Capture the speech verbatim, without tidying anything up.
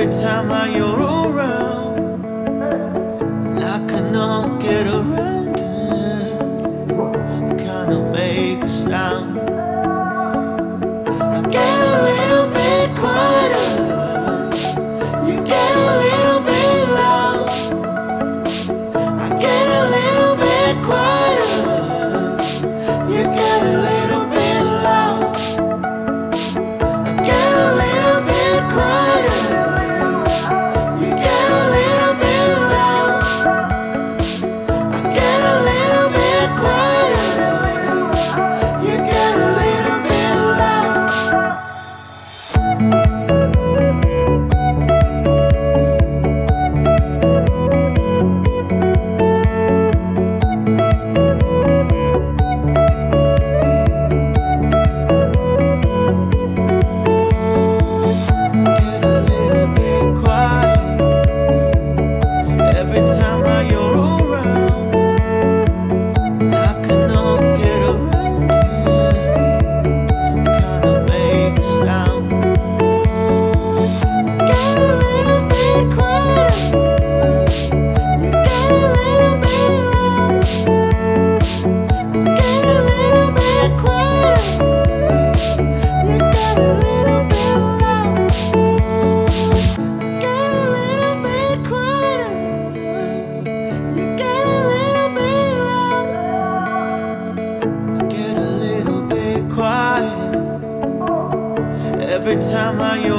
Every time I you're around, and I cannot get around it. Kinda make a sound. I get a little bit quieter. You get a little bit loud. I get a little bit quieter. You get a little bit loud. I get a little bit quieter. You get a little bit loud. I get a little bit quieter. You get a little bit loud. Get a little bit quiet. Every time I you're around, and I cannot get around it. Kinda make a sound. Get a little bit quieter. You get a little bit loud. Get a little bit quieter. You get a little bit loud. Get a little bit quieter. You get a little bit loud. Get a little bit quiet. Every time I you're